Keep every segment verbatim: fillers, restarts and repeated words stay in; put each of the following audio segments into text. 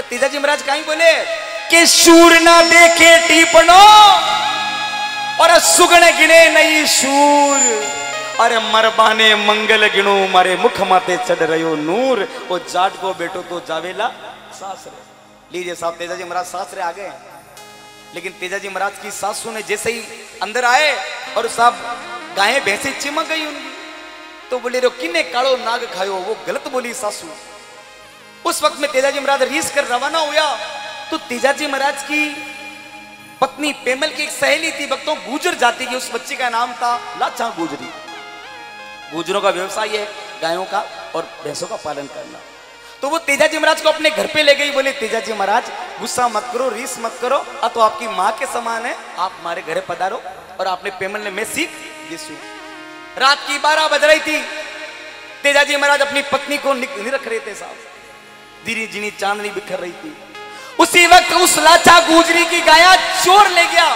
तेजाजी महाराज कहीं बोले कि शूर ना देखे टीपनो और सुगण गिने नहीं शूर, अरे मरबाने मंगल गिणो मारे मुख माते चढ़ रहो नूर, वो जाट को बेटो तो जावेला सासरे। लीजिए साहब तेजाजी महाराज सासरे आ गए, लेकिन तेजाजी महाराज की सासू ने जैसे ही अंदर आए और साहब गायें भैंसे चिमक गई उनकी, तो बोले रो किन्ने कालो नाग खायो, वो गलत बोली सासू। उस वक्त में तेजाजी महाराज रीस कर रवाना हुआ, तो तेजाजी महाराज की पत्नी पेमल की एक सहेली थी भक्तों, गुजर जाति की, उस बच्ची का नाम था लाचा गुजरी। गुजरों का व्यवसाय है गायों का और भैंसों का पालन करना। तो वो तेजाजी महाराज को अपने घर पे ले गई, बोले तेजाजी महाराज गुस्सा मत करो, रीस मत करो, अब तो आपकी माँ के समान है, आप हमारे घर पधारो। और आपने पेमल ने मैं सीख यीशु। रात की बारह बज रही थी, तेजाजी महाराज अपनी पत्नी को निरख रहे थे साहब, धीरे धीरे चांदनी बिखर रही थी। उसी वक्त उस लाचा गुजरी की गाया चोर ले गया।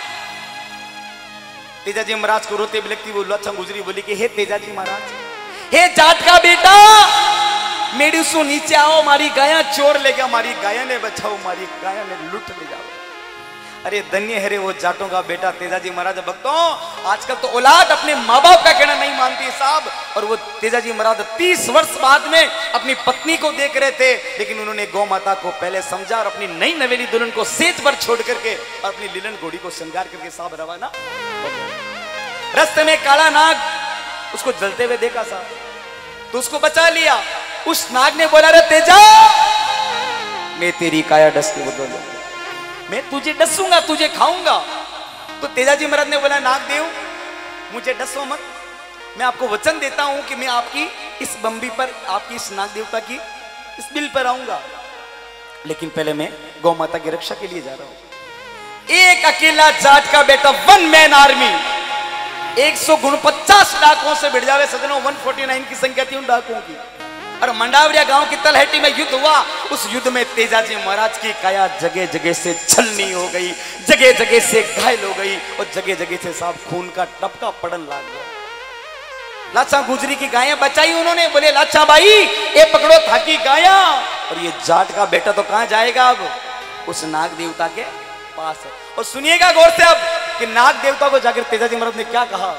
तेजाजी महाराज को रोते बिलखती वो लाचा गुजरी बोली कि हे तेजाजी महाराज, हे जाट का बेटा, मेरी सु नीचे आओ, मारी गाया चोर ले गया, मारी गाया ने बचाओ, मारी गाया ने लुट ले जाओ। अरे धन्य है रे वो जाटों का बेटा तेजाजी महाराज। भक्तों आजकल तो औलाद अपने माँ बाप का कहना नहीं मानती साहब, और वो तेजाजी महाराज तीस वर्ष बाद में अपनी पत्नी को देख रहे थे, लेकिन उन्होंने गौ माता को पहले समझा और अपनी नई नवेली दुल्हन को सेज पर छोड़ करके और अपनी लीलन घोड़ी को श्रृंगार करके साहब रवाना। रास्ते में काला नाग उसको जलते हुए देखा साहब, तो उसको बचा लिया। उस नाग ने बोला रे तेजा, मैं तेरी काया डस के बदल लूंगा, मैं तुझे डसूंगा, तुझे खाऊंगा। तो तेजाजी महाराज ने बोला नाग देव मुझे डसो मत, मैं आपको वचन देता हूं कि मैं आपकी इस बम्बी पर, आपकी इस नाग देवता की इस बिल पर आऊंगा, लेकिन पहले मैं गौ माता की रक्षा के लिए जा रहा हूं। एक अकेला जाट का बेटा, वन मैन आर्मी, एक सौ उनपचास डाकुओं से भिड़ जावे सजनों, एक सौ उनचास की संख्या थी उन डाकुओं की। और मंडावरिया गांव की तलहटी में युद्ध हुआ, उस युद्ध में तेजाजी महाराज की काया जगह जगह से छलनी हो गई, जगह जगह से घायल हो गई, और जगह जगह से साहब खून का टपका पड़न लग गया। लाचा गुजरी की गायें बचाई उन्होंने, बोले लाचा भाई ये पकड़ो थाकी गाया, और ये जाट का बेटा तो कहां जाएगा अब, उस नाग देवता के पास है। और सुनिएगा गौर से अब कि नाग देवता को जाकर तेजाजी महाराज ने क्या कहा।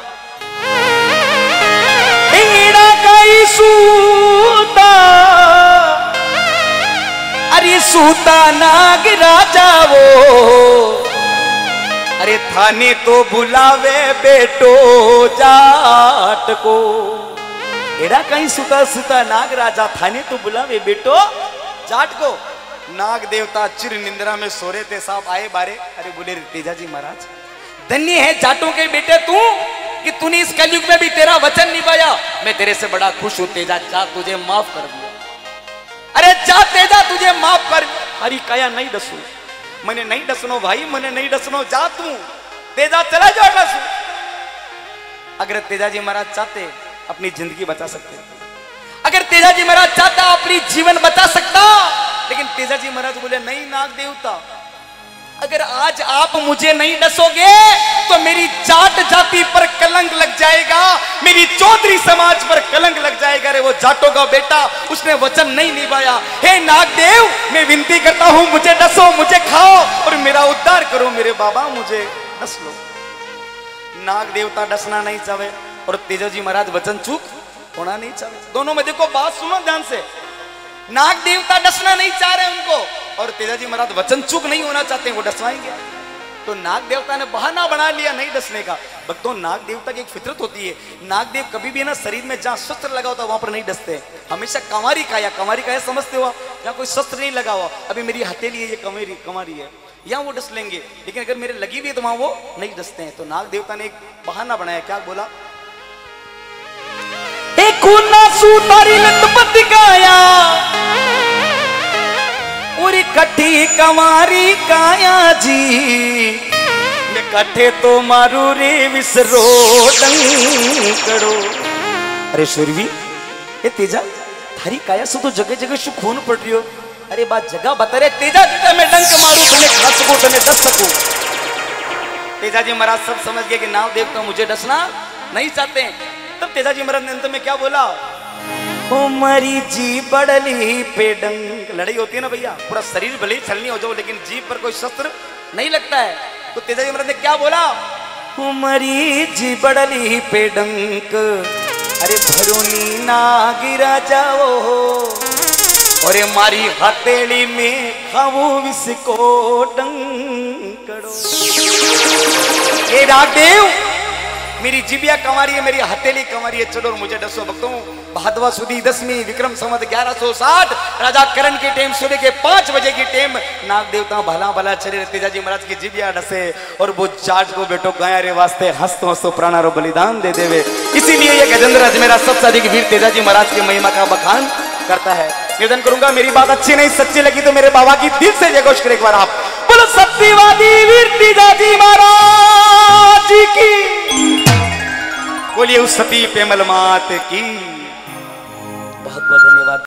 सूता अरे सूता नाग राजा वो, अरे थाने तो बुलावे बेटो जाट को। एड़ा कहीं सूता सूता नाग राजा, थाने तो बुलावे बेटो जाट को। नाग देवता चिर निंद्रा में सो रहे थे साहब, आए बारे, अरे बोले तेजाजी महाराज धन्य है जाटों के बेटे तू कि तूने इस कलयुग में भी तेरा वचन निभाया, मैं तेरे से बड़ा खुश हूं तेजा, जा तुझे माफ कर दिया। अरे जा तेजा तुझे माफ कर, हरी काया नहीं डसू, मैंने नहीं डसनो भाई, मैंने नहीं डसनो, जा तू तेजा चला जाओ डसू। अगर तेजाजी महाराज चाहते अपनी जिंदगी बचा सकते, अगर तेजाजी महाराज चाहता अपनी जीवन बचा सकता, लेकिन तेजाजी महाराज बोले नहीं नाग देवता, अगर आज आप मुझे नहीं डसोगे तो मेरी जाट जाति पर कलंक लग जाएगा, मेरी चौधरी समाज पर कलंक लग जाएगा। रे वो जाटों का बेटा, उसने वचन नहीं निभाया। हे नागदेव मैं विनती करता हूं मुझे डसो, मुझे खाओ और मेरा उद्धार करो, मेरे बाबा मुझे डस लो। नाग देवता डसना नहीं चाहे और तेजाजी महाराज वचन चूक होना नहीं चाहे। दोनों में देखो बात सुनो ध्यान से, नाग देवता डसना नहीं चाह रहे उनको, और तेजाजी महाराज वचन चूक नहीं होना चाहते, वो डसवाएंगे। तो नाग देवता ने बहाना बना लिया नहीं डसने का। भक्तों नाग देवता की एक फितरत होती है, नाग देव कभी भी ना शरीर में जहां शस्त्र लगा होता वहां पर नहीं डसते, हमेशा कंवारी काया, कंवारी काया समझते हो, जहां कोई शस्त्र नहीं लगा हुआ, अभी मेरी हथेली है ये कंवारी कंवारी है, यहाँ वो डस लेंगे, लेकिन अगर मेरे लगी हुई है तो वहां वो नहीं डसते हैं। तो नाग देवता ने एक बहाना बनाया, क्या बोला, और कठी कंवारी काया जी, मैं कठे तो मारू रे विसरो डंकड़ो। अरे सुरवी ये तेजा थारी काया से तो जगह जगह शु खून पड़ रही हो, अरे बात जगह बता रहे तेजा तेजा मैं डंक मारू, तने खा सकूं, तने डस सकूं। तेजाजी महाराज सब समझ गए कि नाग देवता मुझे डसना नहीं चाहते। तब तेजाजी महाराज ने अंत में क्या बोला, ओ मरी जी बड़ली पे डंक। लड़ाई होती है ना भैया, पूरा शरीर भले ही छलनी हो जाओ लेकिन जीभ पर कोई शस्त्र नहीं लगता है। तो तेजाजी महाराज ने क्या बोला? ओ मरी जी बड़ली पे डंक, अरे भरोनी ना गिरा जाओ, और मारी हथेली में खाऊ विसको डंकड़ो। ए रागदेव, मेरी जिबिया कंवारी है, मेरी हथेली कंवारी है, चलो मुझे डसो भक्तों। भादवा सुदी दसवीं विक्रम संवत ग्यारह सौ साठ, राजा करण की टेम सुबह के पांच बजे की टेम, नाग देवता भला भला चले, तेजाजी महाराज की जिबिया डसे और वो जाट को बेटो गाया रे वास्ते हंसतो हंसतो प्राणारो बलिदान दे देवे। इसीलिए ये गजेंद्र राज मेरा सबसे अधिक वीर तेजाजी महाराज की महिमा का बखान करता है। निवेदन करूंगा, मेरी बात अच्छी नहीं सच्ची लगी तो मेरे बाबा की दिल से जय घोष करें एक बार आप। बोलो सत्यवादी वीर तेजाजी महाराज की, बोलिए उस सती पेमल मात की। बहुत बहुत धन्यवाद।